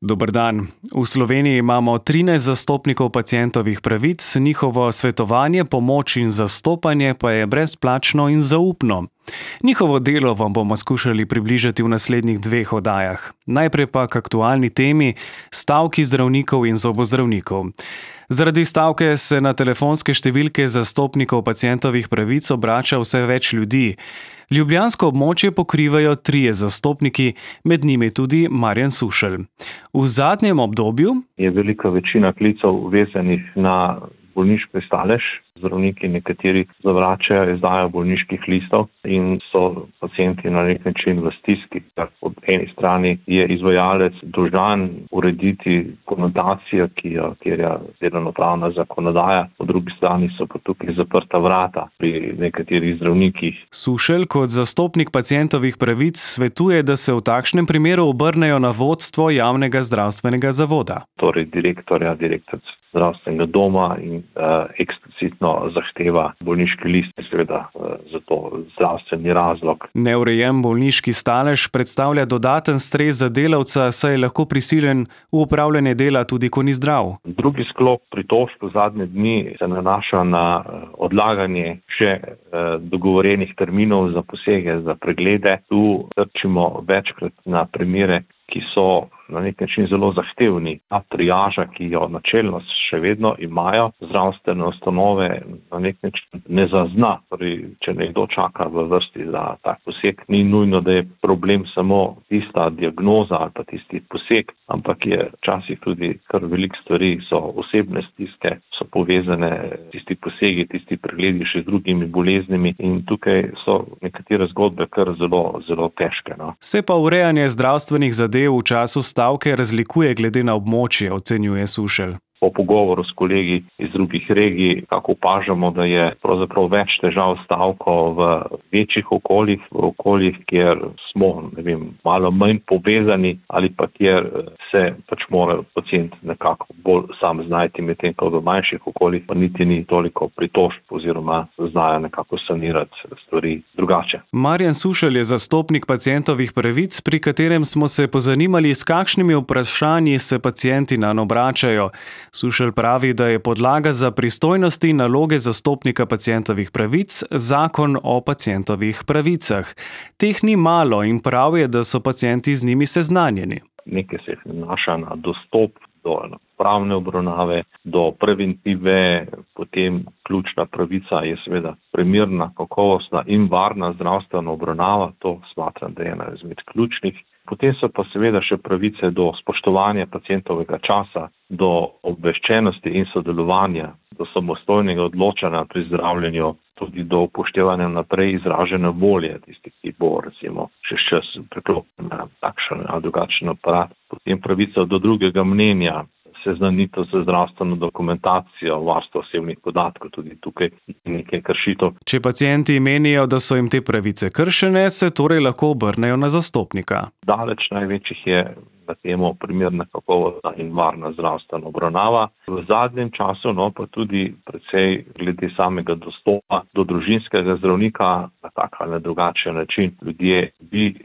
Dober dan. V Sloveniji imamo 13 zastopnikov pacientovih pravic, njihovo svetovanje, pomoč in zastopanje pa je brezplačno in zaupno. Njihovo delo vam bomo skušali približati v naslednjih 2 oddajah. Najprej pa k aktualni temi stavki zdravnikov in zobozdravnikov. Zaradi stavke se na telefonske številke zastopnikov pacientovih pravic obrača vse več ljudi. Ljubljansko območje pokrivajo 3 zastopniki, med njimi tudi Marjan Sušelj. V zadnjem obdobju je velika večina klicev vezanih na bolniški stalež. Zdravniki nekateri zavračajo izdajo bolniških listov in so pacienti na nek način v stiski. Po eni strani je izvajalec dolžan urediti konotacijo, kjer je delovnopravna zakonodaja, po drugi strani so pa tukaj zaprta vrata pri nekaterih zdravnikih. Sušelj kot zastopnik pacientovih pravic svetuje, da se v takšnem primeru obrnejo na vodstvo javnega zdravstvenega zavoda. Torej direktor zdravstvenega doma in eksplicitno zahteva bolniški list, seveda za to zdravstveni razlog. Neurejen bolniški stalež predstavlja dodaten stres za delavca, saj je lahko prisiljen v opravljanje dela tudi, ko ni zdrav. Drugi sklop pritožb v zadnje dni se nanaša na odlaganje še dogovorenih terminov za posege, za preglede. Tu trčimo večkrat na primere, ki so na nek način zelo zahtevni. Ta triaža, ki jo načelno še vedno imajo zdravstvene ustanove, na nek način ne zazna. Torej, če nekdo čaka v vrsti za tak poseg, ni nujno, da je problem samo tista diagnoza ali pa tisti poseg, ampak je včasih tudi kar veliko stvari, so osebne stiske, so povezane tisti posegi, tisti pregledi še z drugimi boleznimi in tukaj so nekatere zgodbe kar zelo težke. Se pa urejanje zdravstvenih zadev v času stavke razlikuje glede na območje, ocenjuje Sušelj. Po pogovoru s kolegi iz drugih regij, kako opažamo, da je pravzaprav več težav stavko v večjih okoljih, v okoljih, kjer smo, malo manj povezani ali pa kjer se mora pacient nekako bolj sam znajti, medtem ko v manjših okoljih pa niti ni toliko pritožb oziroma znajo nekako sanirati stvari drugače. Marjan Sušelj je zastopnik pacientovih pravic, pri katerem smo se pozanimali, s kakšnimi vprašanji se pacienti nanj obračajo. Sušelj pravi, da je podlaga za pristojnosti in naloge zastopnika pacientovih pravic Zakon o pacientovih pravicah. Teh ni malo in prav je, da so pacienti z njimi seznanjeni. Nekaj se nanaša na dostop do pravne obravnave, do preventive, potem ključna pravica je seveda primerna, kakovostna in varna zdravstvena obravnava, to smatram, da je ena izmed ključnih. Potem so pa seveda še pravice do spoštovanja pacientovega časa, do obveščenosti in sodelovanja, do samostojnega odločanja pri zdravljenju, tudi do upoštevanja naprej izražene volje, tisti, ki bo recimo še čas priklopljen na takšen ali drugačen aparat. Potem pravica do drugega mnenja, seznanitev z zdravstveno dokumentacijo, varstvo osebnih podatkov, tudi tukaj nekaj kršitev. Če pacienti menijo, da so jim te pravice kršene, se torej lahko obrnejo na zastopnika. Daleč največjih je na temo primerna, kakovostna in varna zdravstvena obravnava. V zadnjem času pa tudi precej glede samega dostopa do družinskega zdravnika na tak ali drugačen način. Ljudje bi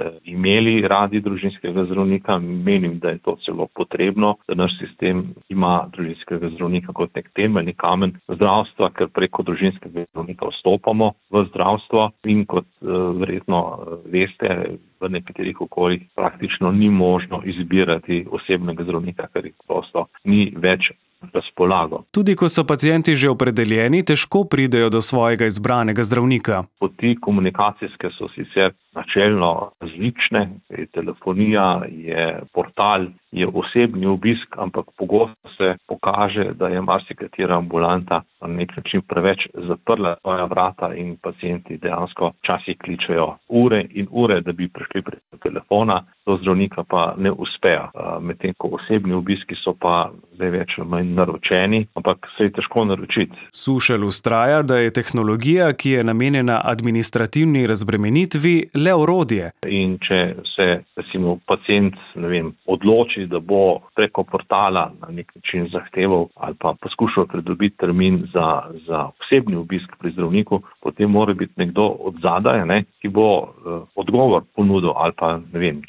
imeli radi družinskega zdravnika, menim, da je to celo potrebno, da naš sistem ima družinskega zdravnika kot nek temeljni kamen zdravstva, ker preko družinskega zdravnika vstopamo v zdravstvo in kot verjetno veste, v nekaterih okoljih praktično ni možno izbirati osebnega zdravnika, ker jih prosto ni več razpolago. Tudi ko so pacienti že opredeljeni, težko pridejo do svojega izbranega zdravnika. Poti komunikacijske so sicer načelno različne, je telefonija, je portal, je osebni obisk, ampak pogosto se pokaže, da je marsikatera ambulanta na nek način preveč zaprla svoja vrata in pacienti dejansko včasih kličejo ure in ure, da bi prišli preko telefona, do zdravnika pa ne uspejo. Medtem ko osebni obiski so pa zdaj več ali manj naročeni, ampak se je težko naročiti. Sušelj vztraja, da je tehnologija, ki je namenjena administrativni razbremenitvi, le orodje. In če se recimo pacient, odloči, da bo preko portala na nek način zahteval ali pa poskušal pridobiti termin za osebni obisk pri zdravniku, potem mora biti nekdo od zadaj, ki bo odgovor ponudil ali pa, če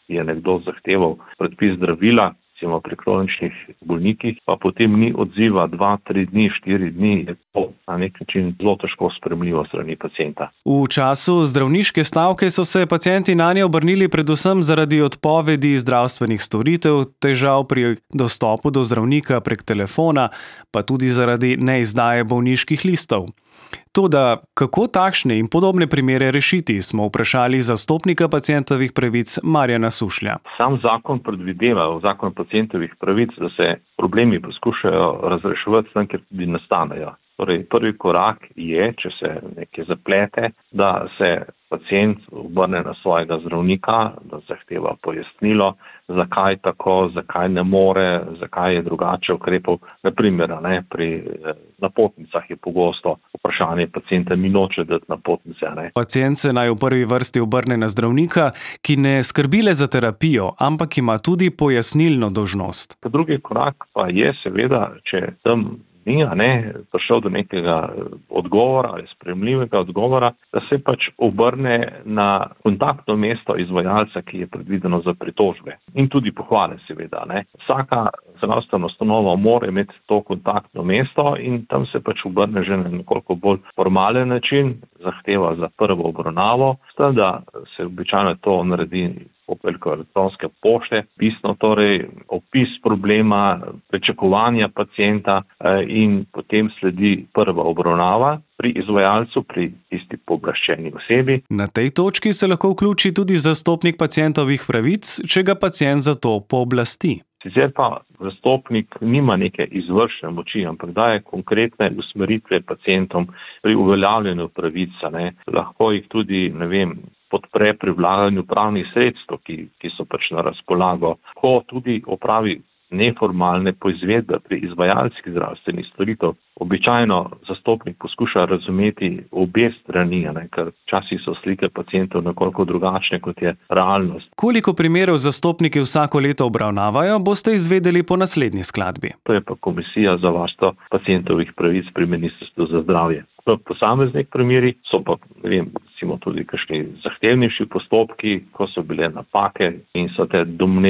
je nekdo zahteval predpis zdravila, recimo pri kroničnih bolnikih, pa potem ni odziva 2, 3 dni, 4 dni, je to na nek način zelo težko sprejemljivo strani pacienta. V času zdravniške stavke so se pacienti nanje obrnili predvsem zaradi odpovedi zdravstvenih storitev, težav pri dostopu do zdravnika prek telefona, pa tudi zaradi neizdaje bolniških listov. Toda kako takšne in podobne primere rešiti, smo vprašali zastopnika pacientovih pravic Marjana Sušlja. Sam zakon predvideva, zakon pacientovih pravic, da se problemi poskušajo razreševati tam, kjer tudi nastanejo. Torej, prvi korak je, če se nekaj zaplete, da se pacient obrne na svojega zdravnika, da zahteva pojasnilo, zakaj tako, zakaj ne more, zakaj je drugače ukrepov. Na primer, pri napotnicah je pogosto vprašanje pacienta, mi noče dati napotnice. Pacient se naj v prvi vrsti obrne na zdravnika, ki ne skrbi le za terapijo, ampak ima tudi pojasnilno dolžnost. Drugi korak pa je seveda, če tam ni prišel do nekega odgovora ali sprejemljivega odgovora, da se pač obrne na kontaktno mesto izvajalca, ki je predvideno za pritožbe. In tudi pohvale seveda. Vsaka zdravstvena ustanova mora imeti to kontaktno mesto in tam se pač obrne že na nekoliko bolj formalen način, zahteva za prvo obravnavo, s tem, da se običajno to naredi preko elektronske pošte, pisno torej opis problema, pričakovanja pacienta in potem sledi prva obravnava pri izvajalcu, pri tisti pooblaščeni osebi. Na tej točki se lahko vključi tudi zastopnik pacientovih pravic, če ga pacient za to pooblasti. Sicer pa zastopnik nima neke izvršne moči, ampak daje konkretne usmeritve pacientom pri uveljavljanju pravic. Lahko jih tudi, podpre pri vlaganju pravnih sredstev, ki so pač na razpolago. Ko tudi opravi neformalne poizvedbe pri izvajalskih zdravstvenih storitev, običajno zastopnik poskuša razumeti obe strani, ker včasih so slike pacientov nekoliko drugačne, kot je realnost. Koliko primerov zastopniki vsako leto obravnavajo, boste izvedeli po naslednji skladbi. To je pa Komisija za varstvo pacientovih pravic pri Ministrstvu za zdravje. V posameznih primerih so pa, recimo tudi kakšni zahtevnejši postopki, ko so bile napake in so te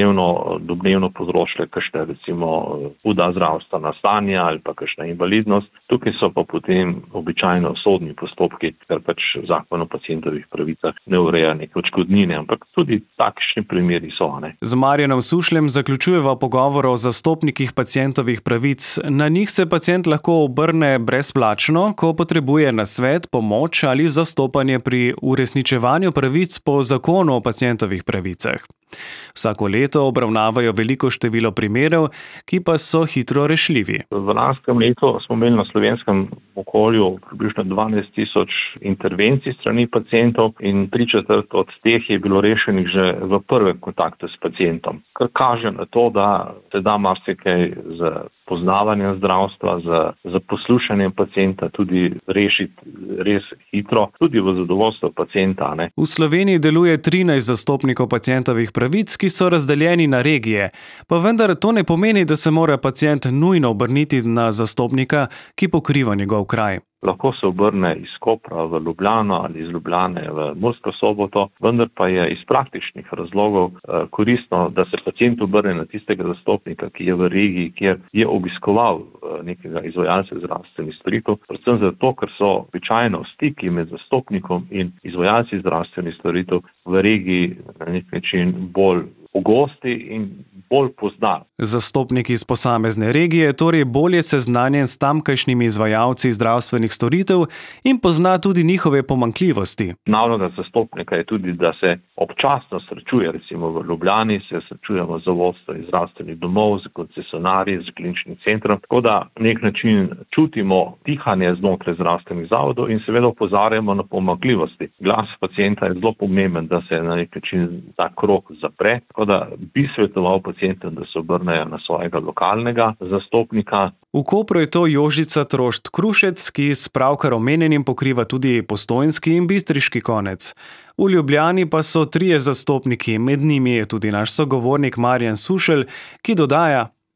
domnevno povzročile kakšne, recimo, huda zdravstvena stanja ali pa kakšna invalidnost. Tukaj so pa potem običajno sodni postopki, ker pač zakon o pacientovih pravicah ne ureja neke odškodnine, ampak tudi takšni primeri so. Z Marjanom Sušljem zaključujeva pogovor o zastopnikih pacientovih pravic. Na njih se pacient lahko obrne brezplačno, ko potrebuje nasvet, pomoč ali zastopanje pri uresničevanju pravic po zakonu o pacientovih pravicah. Vsako leto obravnavajo veliko število primerov, ki pa so hitro rešljivi. V lanskem letu smo imeli na slovenskem okolju približno 12 tisoč intervencij strani pacientov in 3/4 od teh je bilo rešenih že v prvem kontaktu s pacientom. Kar kaže na to, da se da marsikaj z poznavanjem zdravstva, za poslušanjem pacienta tudi rešiti res hitro, tudi v zadovoljstvo pacienta. V Sloveniji deluje 13 zastopnikov pacientovih pravic, ki so razdeljeni na regije, pa vendar to ne pomeni, da se mora pacient nujno obrniti na zastopnika, ki pokriva njegov kraj. Lahko se obrne iz Kopra v Ljubljano ali iz Ljubljane v Mursko Soboto, vendar pa je iz praktičnih razlogov koristno, da se pacient obrne na tistega zastopnika, ki je v regiji, kjer je obiskoval nekega izvajalca zdravstvenih storitev, predvsem zato, ker so običajno stiki med zastopnikom in izvajalci zdravstvenih storitev v regiji na nek način bolj pogosti in bolj poznan. Zastopnik iz posamezne regije torej bolje seznanjen s tamkajšnjimi izvajalci zdravstvenih storitev in pozna tudi njihove pomanjkljivosti. Naloga zastopnika je tudi, da se občasno srečuje, recimo v Ljubljani se srečujemo z vodstvom zdravstvenih domov, z koncesionarji, z kliničnim centrom, tako da na nek način čutimo dihanje znotraj zdravstvenih zavodov in seveda opozarjamo na pomanjkljivosti. Glas pacienta je zelo pomemben, da se na nek način ta krog zapre, tako da bi svetoval pacientom, da se obrnejo na svojega lokalnega zastopnika. V Kopru je to Jožica Trošt Krušec, ki s pravkar omenjenim pokriva tudi postojnski in bistriški konec. V Ljubljani pa so 3 zastopniki, med njimi je tudi naš sogovornik Marjan Sušelj, ki dodaja: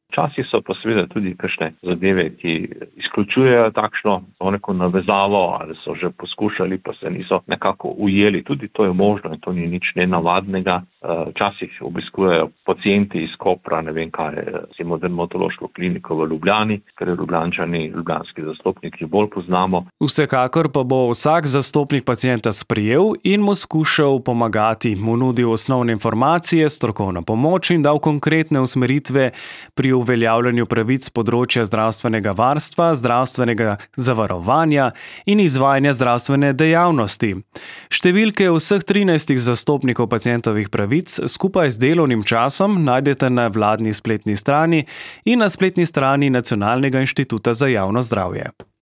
Včasih so pa seveda tudi kakšne zadeve, ki izključujejo takšno neko navezavo ali so že poskušali, pa se niso nekako ujeli. Tudi to je možno in to ni nič nenavadnega. Včasih obiskujejo pacienti iz Kopra, ne vem kaj, recimo dermatološko kliniko v Ljubljani, ker Ljubljančani, ljubljanski zastopniki bolj poznamo. Vsekakor pa bo vsak zastopnik pacienta sprejel in mu skušal pomagati, mu nudil osnovne informacije, strokovno pomoč in dal konkretne usmeritve pri uveljavljanju pravic z področja zdravstvenega varstva, zdravstvenega zavarovanja in izvajanja zdravstvene dejavnosti. Številke vseh 13 zastopnikov pacientovih pravic skupaj z delovnim časom najdete na vladni spletni strani in na spletni strani Nacionalnega inštituta za javno zdravje.